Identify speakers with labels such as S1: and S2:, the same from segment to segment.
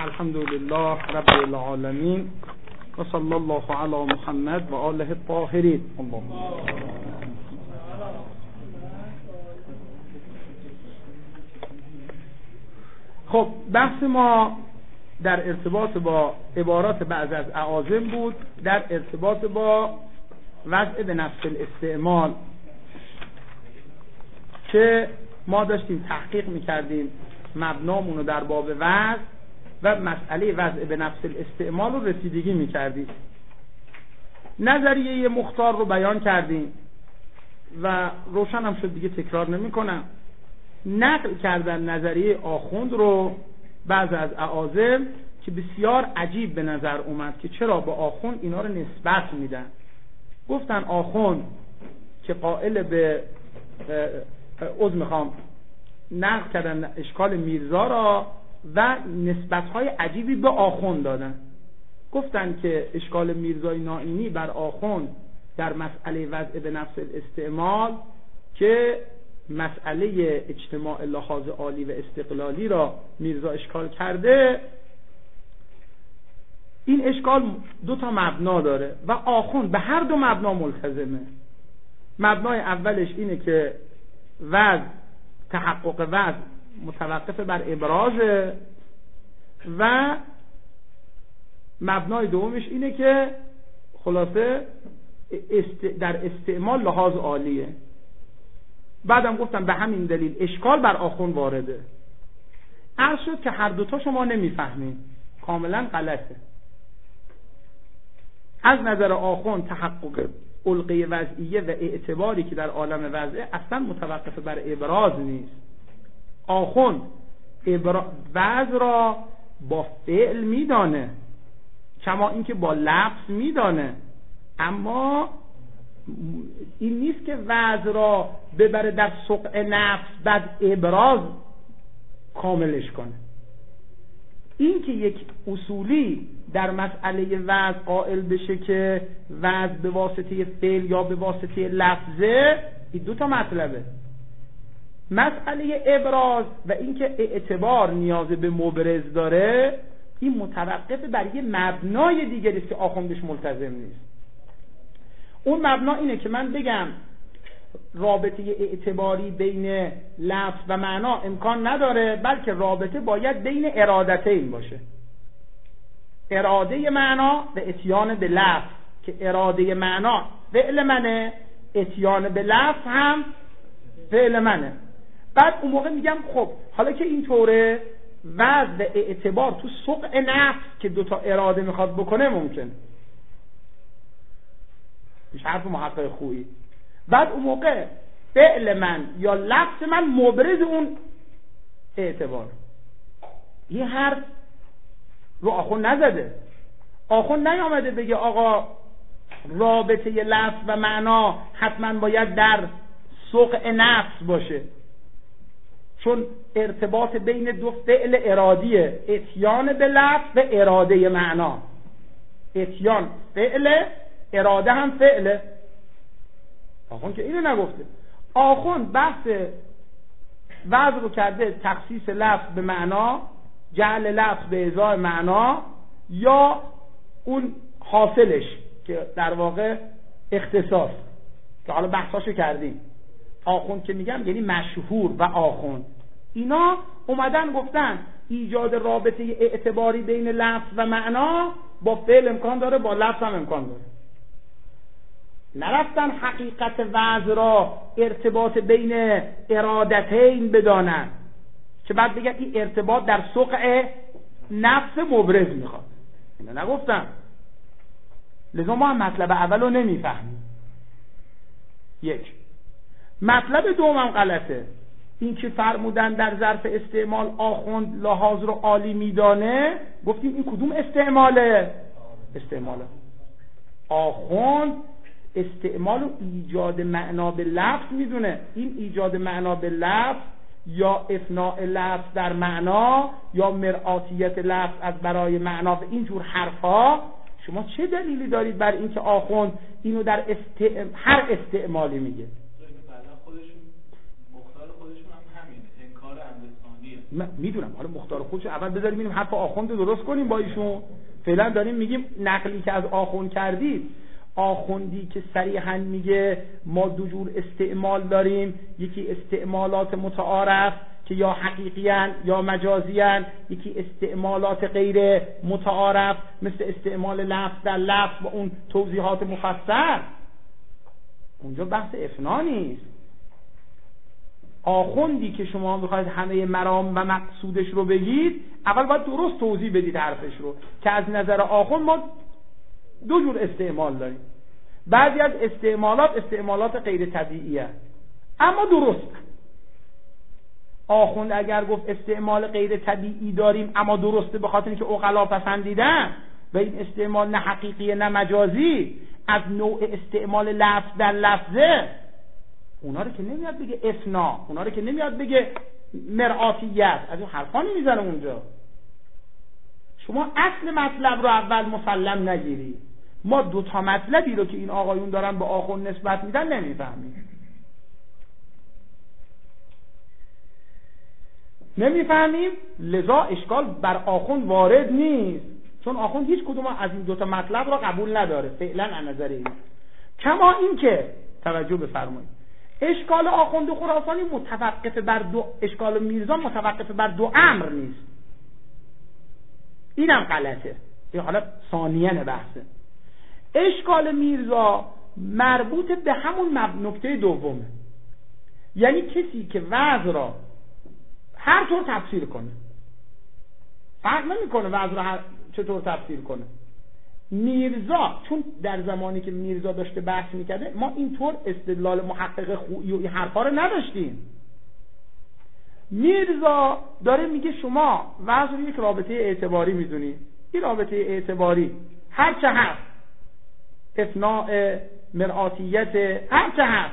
S1: الحمد لله رب العالمين و صلی الله علی محمد و آله الطاهرین. خب بحث ما در ارتباط با عبارات بعض از اعاظم بود، در ارتباط با وضع به نفس الاستعمال که ما داشتیم تحقیق میکردیم مبنامونو در باب وضع و مسئله وضع به نفس الاستعمال رو رسیدگی میکردیم. نظریه مختار رو بیان کردیم و روشن هم شد، دیگه تکرار نمی کنم. نقل کردن نظریه آخوند رو بعض از اعاظم که بسیار عجیب به نظر اومد که چرا به آخوند اینا رو نسبت میدن. گفتن آخوند که قائل به نقل کردن اشکال میرزا را و نسبت‌های عجیبی به آخوند دادن. گفتن که اشکال میرزای نائینی بر آخوند در مسئله وضع به نفس الاستعمال که مسئله اجتماع لحاظ عالی و استقلالی را میرزا اشکال کرده، این اشکال دو تا مبنا داره و آخوند به هر دو مبنا ملتزمه. مبنای اولش اینه که تحقق وضع متوقف بر ابراز و مبنای دومش اینه که خلاصه در استعمال لحاظ عالیه. بعدم گفتم به همین دلیل اشکال بر آخوند وارده. عرض شد که هر دوتا شما نمیفهمین، کاملا غلطه. از نظر آخوند تحقق علقه وضعیه و اعتباری که در عالم وضعه اصلا متوقف بر ابراز نیست. آخوند وضع را با فعل میدانه کما اینکه با لفظ میدانه، اما این نیست که وضع را ببره در سقع نفس بعد ابراز کاملش کنه. این که یک اصولی در مسئله وضع قائل بشه که وضع به واسطه فعل یا به واسطه لفظه، این دو تا مطلبه. مسئله ابراز و اینکه اعتبار نیاز به مبرز داره، این متوقف بر یه مبنای دیگری است که آخوندش ملتزم نیست. اون مبنا اینه که من بگم رابطه اعتباری بین لفظ و معنا امکان نداره، بلکه رابطه باید بین ارادتین باشه، اراده معنا و اتیان به لفظ، که اراده معنا فعل منه، اتیان به لفظ هم فعل منه. بعد اون موقع میگم خب حالا که این طوره، وضع اعتبار تو سقع نفس که دوتا اراده میخواد بکنه ممکنه، میشه حرف محقق خویی. بعد اون موقع فعل من یا لفظ من مبرز اون اعتبار. یه حرف رو آخوند نزده. آخوند نیامده بگه آقا رابطه لفظ و معنا حتما باید در سقع نفس باشه، چون ارتباط بین دو فعل ارادیه، اتیان به لفظ و اراده معنا. اتیان فعل، اراده هم فعله. آخوند که اینو نگفته. آخوند بحث وضع رو کرده تخصیص لفظ به معنا، جعل لفظ به ازای معنا، یا اون حاصلش که در واقع اختصاص، که حالا بحثاشو کردیم. آخوند که میگم یعنی مشهور و آخوند، اینا اومدن گفتن ایجاد رابطه اعتباری بین لفظ و معنا با فعل امکان داره، با لفظ هم امکان داره. نرفتن حقیقت وضع را ارتباط بین ارادتین بدانن که بعد بگن این ارتباط در سقع نفس مبرز میخواد. اینا نگفتن. لذا ما هم مطلب اول رو نمیفهمیم. یک. مطلب دوم هم غلطه. این که فرمودن در ظرف استعمال آخوند لحاظ رو عالی میدانه، گفتیم این کدوم استعماله؟ آخوند استعمال و ایجاد معنا به لفظ میدونه. این ایجاد معنا به لفظ یا افناء لفظ در معنا یا مرآتیت لفظ از برای معنا و اینجور حرفا، شما چه دلیلی دارید بر اینکه آخوند اینو در هر استعمالی میگه؟ میدونم حالا مختار خودشو اول بذاریم ببینیم حرف آخوند رو درست کنیم با ایشون. فعلا داریم میگیم نقلی که از آخوند کردید، آخوندی که صریحاً میگه ما دو جور استعمال داریم، یکی استعمالات متعارف که یا حقیقیان یا مجازیان، یکی استعمالات غیر متعارف مثل استعمال لفظ در لفظ و اون توضیحات مفصل. اونجا بحث افنا نیست. آخوندی که شما بخواید همه مرام و مقصودش رو بگید، اول باید درست توضیح بدید حرفش رو، که از نظر آخوند ما دو جور استعمال داریم. بعضی از استعمالات غیر طبیعیه اما درست. آخوند اگر گفت استعمال غیر طبیعی داریم اما درسته به خاطر اینکه عقلا پسندیدن و این استعمال نه حقیقیه نه مجازی، از نوع استعمال لفظ در لفظه، اونا رو که نمیاد بگه افنا، اونا رو که نمیاد بگه مرآتیت، از این حرفا نمیزنه اونجا. شما اصل مطلب رو اول مسلم نگیری. ما دو تا مطلبی رو که این آقایون دارن به آخوند نسبت میدن نمیفهمیم، لذا اشکال بر آخوند وارد نیست، چون آخوند هیچ کدوم از این دو تا مطلب رو قبول نداره فعلا از نظر این. کما این که توجه بفرمایید اشکال آخوند خراسانی متوقف بر دو، اشکال میرزا متوقف بر دو امر نیست. اینم غلطه. این حالا ثانیاً بحثه. اشکال میرزا مربوط به همون نکته دومه، یعنی کسی که وضع را هر طور تفسیر کنه، فرق نمیکنه وضع را چطور تفسیر کنه. میرزا چون در زمانی که میرزا داشته بحث میکرده ما اینطور استدلال محقق خویی و این حرفا رو نداشتیم. میرزا داره میگه شما وضع رو یک رابطه اعتباری میدونید، این رابطه اعتباری هر چه هست، افناء، مرآتیت، هر چه هست،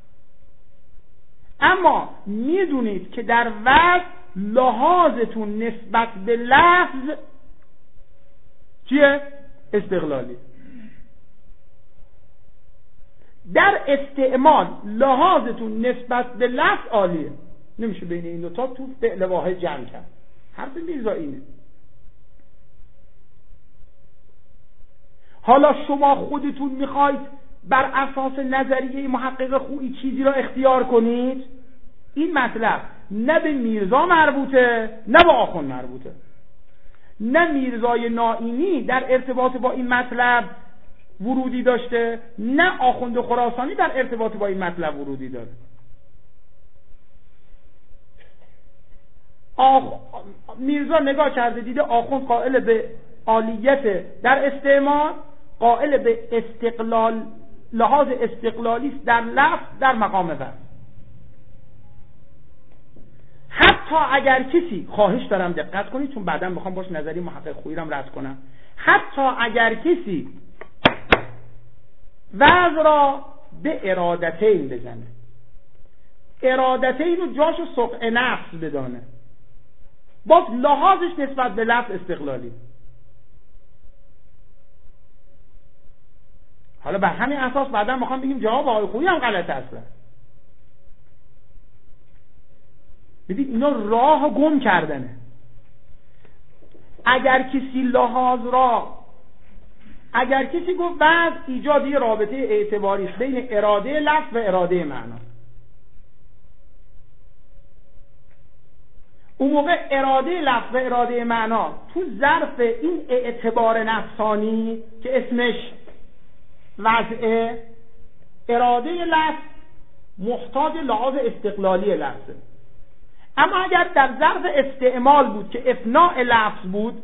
S1: اما میدونید که در وضع لحاظتون نسبت به لفظ چیه؟ استقلالی. در استعمال لحاظتون نسبت به لفظ عالیه، نمیشه بین این دوتا تو فعل واحد جمع کرد. حرف میرزا اینه. حالا شما خودتون میخواید بر اساس نظریه محقق خویی چیزی را اختیار کنید، این مطلب نه به میرزا مربوطه نه به آخوند مربوطه. نه میرزای نائینی در ارتباط با این مطلب ورودی داشته، نه آخوند خراسانی در ارتباط با این مطلب ورودی داره. میرزا نگاه کرده دیده آخوند قائل به عالیت در استعمال، قائل به استقلال، لحاظ استقلالی در لفظ در مقام وضع. حتی اگر کسی، خواهش دارم دقت کنید چون بعدا میخوام باش نظری محقق خویی رو رد کنم، حتی اگر کسی وضع را به ارادتین بزنه، ارادتین رو جاشو سقع نفس بدانه، باز لحاظش نسبت به لفظ استقلالی. حالا بر همین اساس بعدا میخوام بگیم جواب آقای خویی هم غلطه اصلا. ببین اینا راه گم کردنه. اگر کسی گفت بعد ایجاد یه رابطه اعتباری است بین اراده لفظ و اراده معنا، اون موقع اراده لفظ و اراده معنا تو ظرف این اعتبار نفسانی که اسمش وضع، اراده لفظ محتاج لحاظ استقلالی لفظه. اما اگر در ظرف استعمال بود که افناء لفظ بود،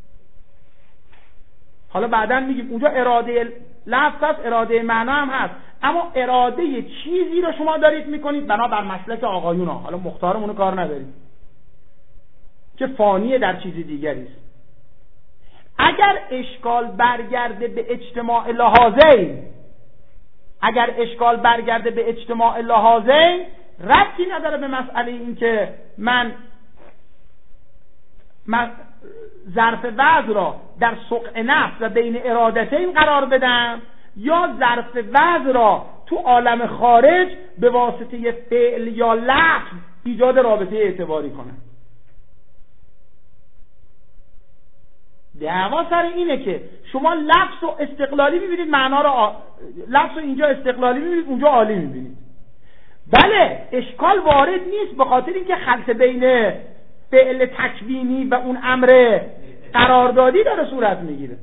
S1: حالا بعدا میگیم اونجا اراده لفظ هست، اراده معنا هم هست، اما اراده چیزی رو شما دارید میکنید بنابر مسلک آقایون ها، حالا مختارمونو کار ندارید، که فانیه در چیز دیگری است. اگر اشکال برگرده به اجتماع لحاظین، ربطی نداره به مسئله این که من ظرف وضع را در سقع نفس و بین ارادتین قرار بدم یا ظرف وضع را تو عالم خارج به واسطه فعل یا لفظ ایجاد رابطه اعتباری کنم. دعوا سر اینه که شما لفظ و استقلالی میبینید، معنا رو لفظ اینجا استقلالی میبینید، اونجا عالی میبینید. بله اشکال وارد نیست، به خاطر اینکه خلط بین فعل تکوینی و اون امر قراردادی داره صورت میگیره.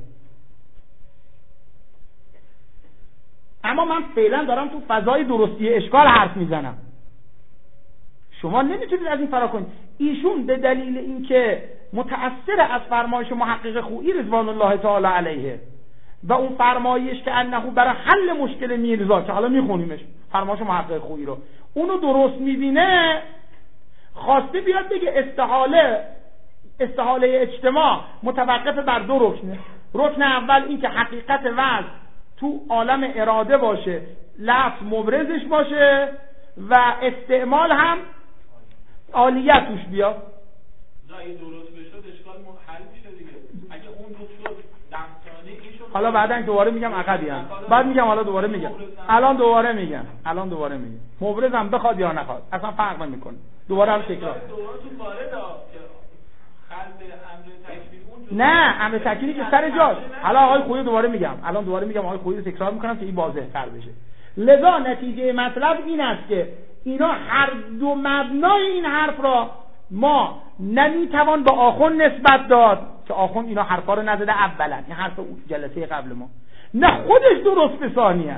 S1: اما من فعلا دارم تو فضای درستی اشکال حرف میزنم. شما نمیتونید از این فرار کنید. ایشون به دلیل اینکه متأثر از فرمایش محقق خویی رضوان الله تعالی علیه و اون فرمایش که انه برای حل مشکل میرزا، که حالا میخونیمش فرمایش محقق خویی رو، اونو درست میبینه، خواسته بیاد بگه استحاله اجتماع متوقف بر دو رکنه. رکن اول این که حقیقت وضع تو عالم اراده باشه، لفظ مبرزش باشه و استعمال هم عالیت توش بیاد.
S2: اگه درست بشد اشکال حل میشه دیگه. اگه اون درست شد دمثانی این شد.
S1: حالا بعدن دوباره میگم عقبی هم. بعد میگم حالا دوباره میگم. الان دوباره میگم. مبرزم بخواد یا نخواد اصلا فرق نمیکنه. دوباره هم تکرار.
S2: دوباره تو وارد که خلق امر تکوین اون
S1: نه، امر تکوینی که سر جاش. حالا آقای خویی دوباره میگم. آقای خویی رو تکرار میکنم که این واضح تر بشه. لذا نتیجه مطلب این است که اینا هر دو مبنای این حرف را ما نمیتوان به آخوند نسبت داد که آخوند اینا حرفا رو نزده اولا، این حرف جلسه قبل ما، نه خودش درست به ثانیه.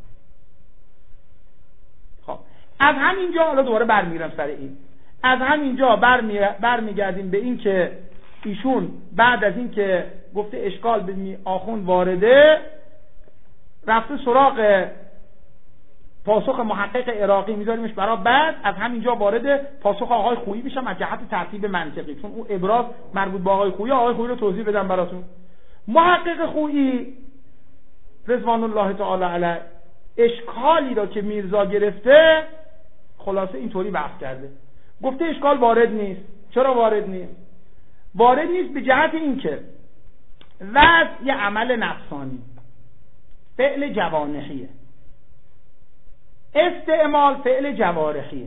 S1: خب از همینجا حالا دوباره برمیگردم سر این، از همینجا برمیگردیم به این که ایشون بعد از این که گفته اشکال به آخوند وارده، رفته سراغ پاسخ محقق عراقی، میذاریمش برای بعد. از همینجا وارد پاسخ آقای خویی میشم از جهت ترتیب منطقی، چون اون ابراز مربوط به آقای خویی رو توضیح بدم براتون. محقق خویی رضوان الله تعالی علیه اشکالی را که میرزا گرفته خلاصه اینطوری بحث کرده، گفته اشکال وارد نیست. چرا وارد نیست؟ وارد نیست به جهت اینکه وضع یه عمل نفسانی، فعل جوانحیه، استعمال فعل جوارحیه.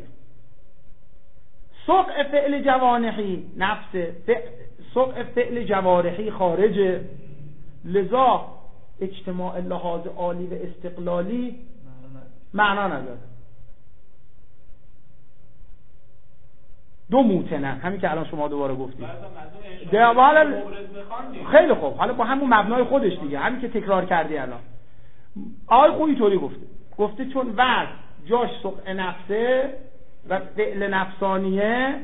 S1: سقع فعل جوانحی نفس، سقع فعل جوارحی خارجه. لذا اجتماع لحاظ عالی و استقلالی معنا نداره. دو موتنن، همین که الان شما دوباره گفتید. خیلی خوب، حالا با همون مبنای خودش دیگه، همین که تکرار کردی الان. آقای خویی طوری گفته چون وضع جاش سقع نفسه و فعل نفسانیه،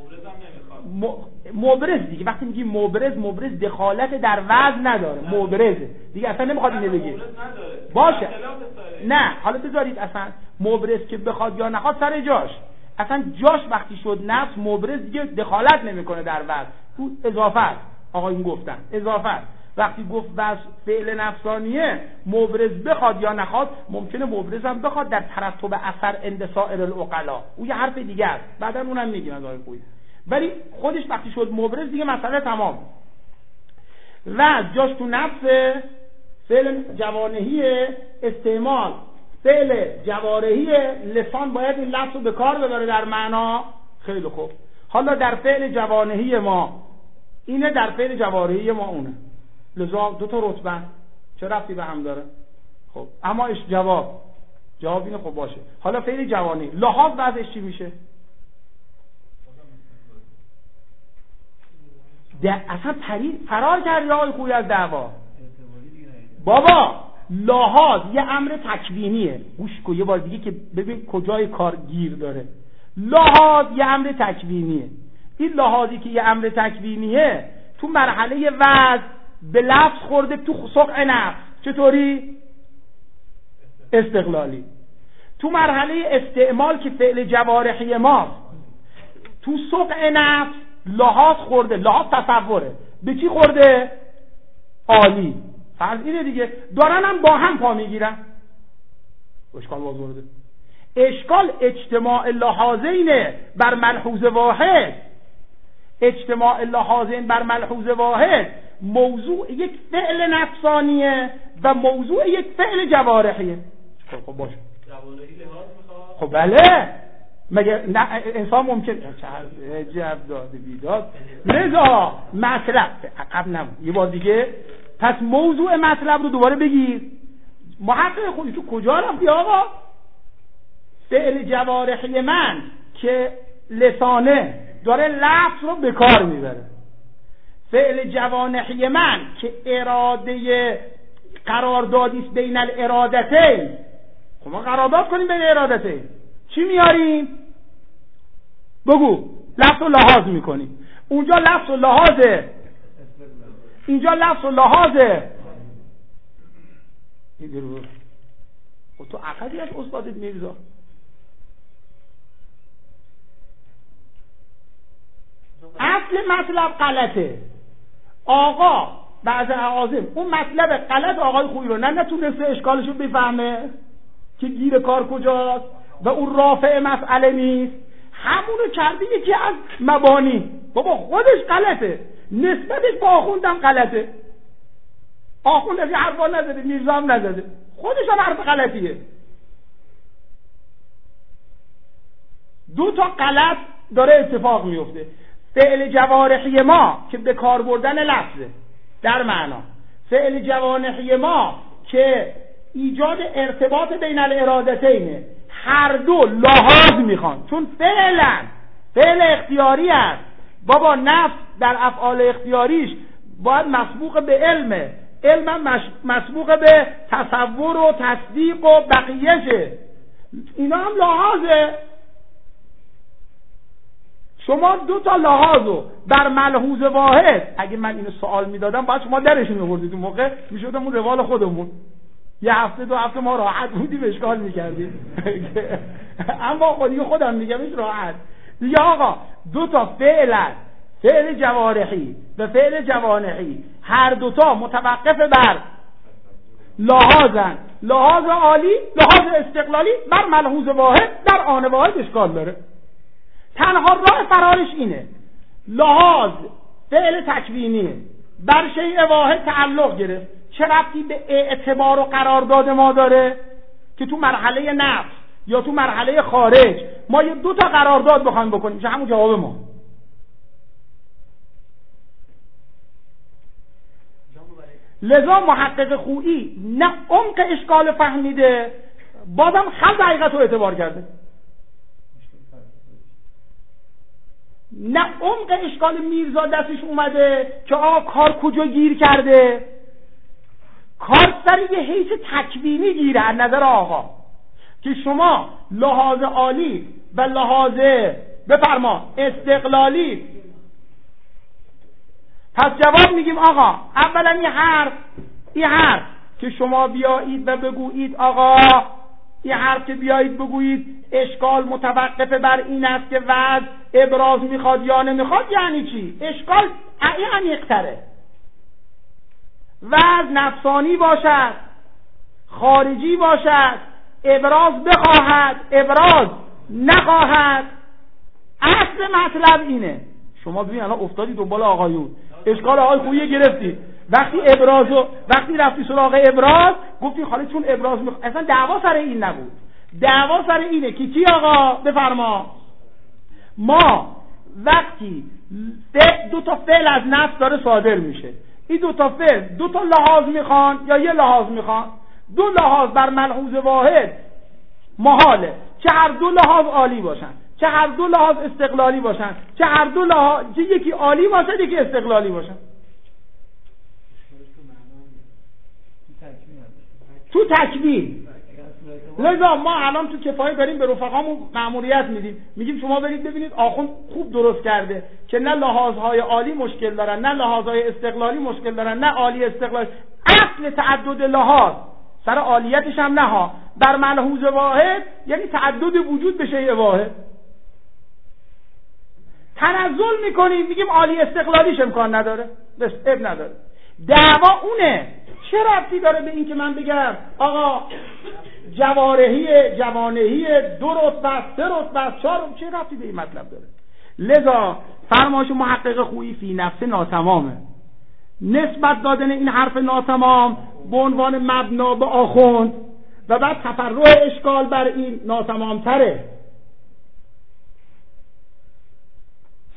S1: مبرز دیگه. وقتی میگی مبرز دخالت در وضع نداره، مبرزه دیگه، اصلا نمیخواد اینو بگی باشه. نه حالا بذارید اصلا مبرز که بخواد یا نخواد سر جاش، اصلا جاش وقتی شد نفس، مبرز دیگه دخالت نمیکنه در وضع، تو اضافه آقایون گفتن اضافه. وقتی گفت بس فعل نفسانیه، مبرز بخواد یا نخواد، ممکنه مبرز هم بخواد در ترتب اثر اندسائر العقلا، اون یه حرف دیگه است، بعدا اونم میگیم از آقای خویی. ولی خودش وقتی شد مبرز دیگه مسئله تمام. و جاش تو نفس، فعل جوانحی، استعمال فعل جوارحی، لسان باید این لفظ رو به کار ببره در معنا. خیلی خوب، حالا در فعل جوانحی ما اینه، در فعل جوارحی ما اونه. لذا دو تا رتبه چه ربطی به هم داره؟ خب اما جواب اینه. خب باشه، حالا فعل جوانی لحاظ وضعش چی میشه؟ اصلا فرار کردی آقای خویی از دعوا. بابا لحاظ یه امر تکوینیه، گوش کن یه بار دیگه که ببین کجای کار گیر داره. لحاظ یه امر تکوینیه. این لحاظی که یه امر تکوینیه تو مرحله وضع به لفظ خورده تو سقع نفس. چطوری؟ استقلالی. تو مرحله استعمال که فعل جوارحی ماست، تو سقع نفس لحاظ خورده. لحاظ تصوره، به چی خورده؟ عالی. فرض اینه دیگه، دارن هم با هم پا میگیرن. اشکال باز ورده. اشکال اجتماع لحاظین بر ملحوظ واحد، اجتماع لحاظین بر ملحوظ واحد موضوع یک فعل نفسانیه و موضوع یک فعل جوارحیه. خب باشه،
S2: جوارحی لحاظ میخواد.
S1: خب بله، مگه نه انسان ممکن عجب داده بیداد. لذا مطلب عقب نمون یه بار دیگه. پس موضوع مطلب رو دوباره بگیر. محقق خودی تو کجا رفتی آقا؟ فعل جوارحی من که لسانه داره لفظ رو به کار میبره، فعل جوانحی من که اراده قراردادیست بین الارادتین. خب ما قرارداد کنیم بین ارادتین، چی میاریم؟ بگو. لفظ و لحاظ میکنیم. اونجا لفظ و لحاظه، اینجا لفظ و لحاظه. خب تو عقلی از استادت میرزا. اصل مطلب غلطه. آقا بعض اعاظم اون مطلب غلط آقای خویی رو نتونسته اشکالشو بفهمه که گیر کار کجاست و اون رافع مسئله نیست، همونو کرده یکی از مبانی. بابا خودش غلطه، نسبتش با آخوندم غلطه. آخوند از یه حرفا نزده، میرزا هم نزده، خودش هم حرف غلطیه. دو تا غلط داره اتفاق میفته. فعل جوارحی ما که به کار بردن لفظه در معنا، فعل جوانحی ما که ایجاد ارتباط بین الارادتینه، هر دو لحاظ میخوان، چون فعل اختیاری است. بابا نفس در افعال اختیاریش باید مسبوق به علمه، علم مسبوق به تصور و تصدیق و بقیهشه، اینا هم لحاظه. شما دو تا لحاظو بر ملحوظ واحد، اگه من اینو سوال میدادم باید شما درش می‌آوردید، اون موقع میشدم اون روال خودمون، یه هفته دو هفته ما راحت بودیم اشکال میکردیم. اما خودم میگمش راحت دیگه. آقا دو تا فعل جوارحی و فعل جوانحی هر دوتا متوقف بر لحاظن، لحاظ عالی، لحاظ استقلالی بر ملحوظ واحد در آن واحد اشکال داره. تنها راه فرارش اینه، لحاظ فعل تکوینیه بر شیء واحد تعلق گرفت، چه ربطی به اعتبار و قرارداد ما داره که تو مرحله نفس یا تو مرحله خارج ما یه دو تا قرارداد بخوایم بکنیم، چه همون جواب ما. لذا محقق خویی نه عمق اشکال فهمیده، بازم خلط حقیقت رو اعتبار کرده، نه عمق اشکال میرزا دستش اومده که آقا کار کجا گیر کرده. کار سر یه حیث تکوینی گیره از نظر آقا که شما لحاظ عالی و لحاظ بفرما استقلالی. پس جواب میگیم آقا اولا این حرف که شما بیایید و بگویید آقا این حرف که بیایید بگویید اشکال متوقف بر این است که وضع ابراز میخواد یا نمیخواد، یعنی چی؟ اشکال یعنی اقتره وضع نفسانی باشد، خارجی باشد، ابراز بخواهد، ابراز نخواهد. اصل مطلب اینه. شما ببین الان افتادی دنبال آقایون، اشکال آقای خویی گرفتی، وقتی رفتی سراغ ابراز گفتی خاله چون ابراز اصلا دعوا سر این نبود، دعوا سر اینه که کی آقا بفرما. ما وقتی دو تا فعل از نفس داره صادر میشه، این دو تا فعل دو تا لحاظ میخوان یا یه لحاظ میخوان، دو لحاظ بر ملحوظ واحد محاله، چه هر دو لحاظ عالی باشن، چه هر دو لحاظ استقلالی باشن، چه هر دو لحاظ چه یکی عالی باشه یکی استقلالی باشن. تو تکمیل. لذا ما الان تو کفایه داریم به رفقامون مأموریت میدیم، میگیم شما برید ببینید آخوند خوب درست کرده که نه لحاظهای عالی مشکل دارن، نه لحاظهای استقلالی مشکل دارن، نه عالی استقلالی. اصل تعدد لحاظ سر عالیتش هم نه ها، در ملحوظ واحد یعنی تعدد وجود به شیء واحد. تنزل میکنیم میگیم عالی استقلالیش امکان نداره، بس اب نداره. دعوا اونه. چه ربطی داره به این که من بگم آقا جوانهی 2 رتبه 3 رتبه 4 رتبه، چه ربطی به این مطلب داره؟ لذا فرمایش محقق خویی فی نفس ناتمامه. نسبت دادن این حرف ناتمام به عنوان مبنا به آخوند و بعد تفرع اشکال بر این ناتمام تره.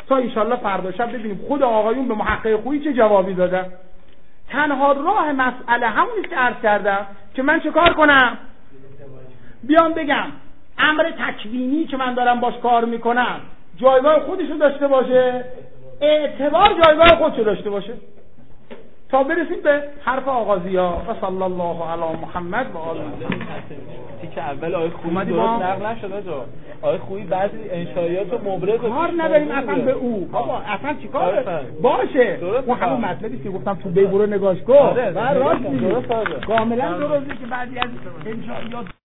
S1: تا انشالله فردا شب ببینیم خود آقایون به محقق خویی چه جوابی دادن. تنها راه مسئله همونی که عرض کردم که من چه کار کنم؟ بیام بگم امر تکوینی که من دارم باش کار میکنم جایگاه خودشو داشته باشه، اعتبار جایگاه خودشو داشته باشه، تا برسیم به حرف آغازیا. و صلی الله علی محمد و آله.
S3: تیک اول آیه خویی درست نقل نشده جا. آیه خویی بعضی انشایات و مبرز
S1: کار نداریم اصلا به او. بابا اصلا چیکار باشه؟ اون همون مطلبی که گفتم تو بیبرو نگاش کن. راست میگی. کاملا درسته که بعضی از انشایات